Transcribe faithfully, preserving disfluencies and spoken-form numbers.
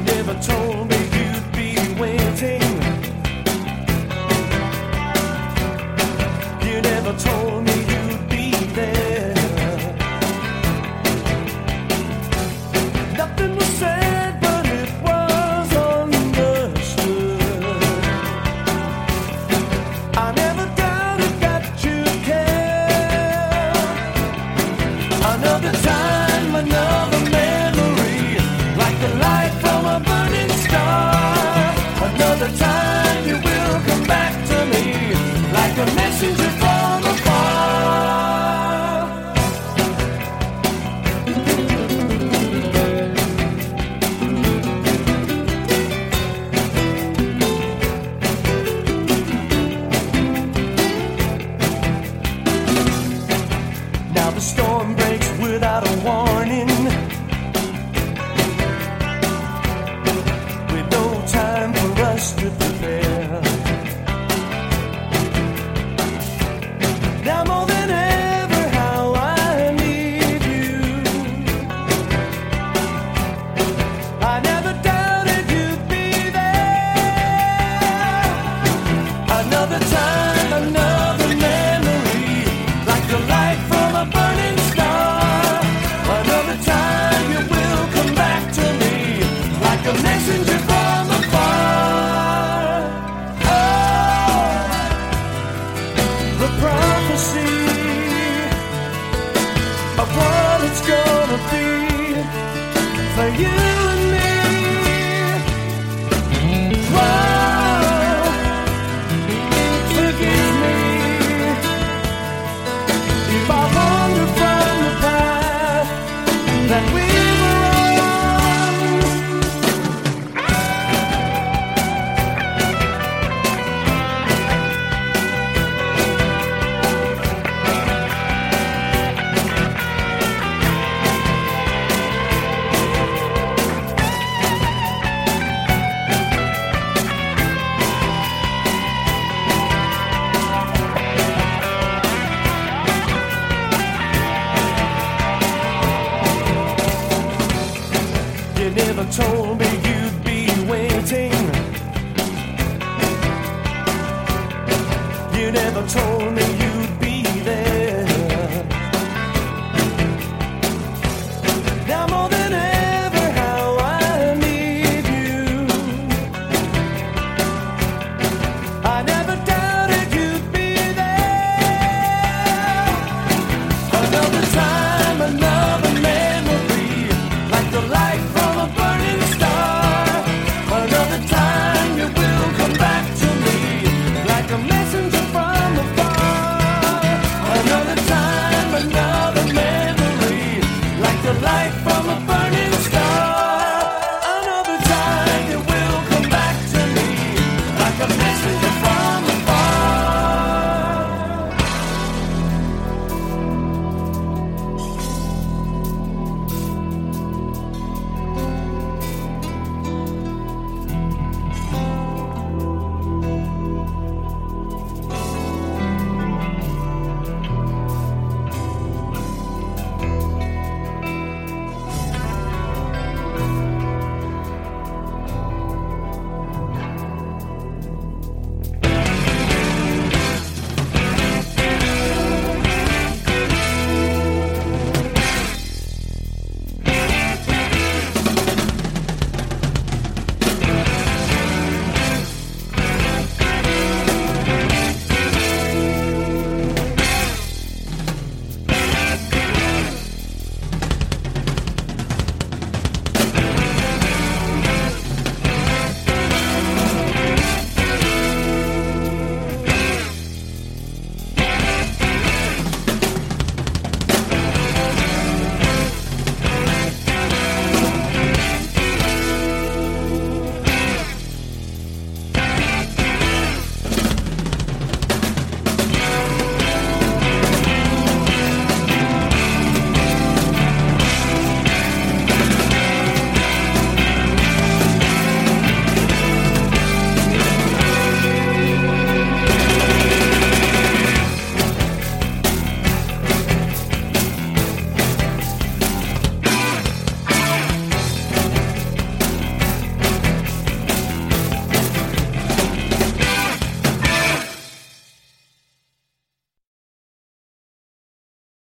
never told me you'd be waiting. You never told me you'd be there. Nothing was said, but it was understood. I never doubted that you care. Another time, another memory, like the light from a burning star. Another time you will come back to me, like a messenger from afar. Now the storm breaks without a warning, with no time for us to prepare. Now more than ever, how I need you. I never doubted you'd be there. Another time, another memory, like the light from a burning star. Another time you will come back to me, like a messenger from afar. Oh, the prophecy of what it's gonna be for you and me. Whoa, forgive me if I wander from the path that we were on. You never told me you'd be waiting. You never told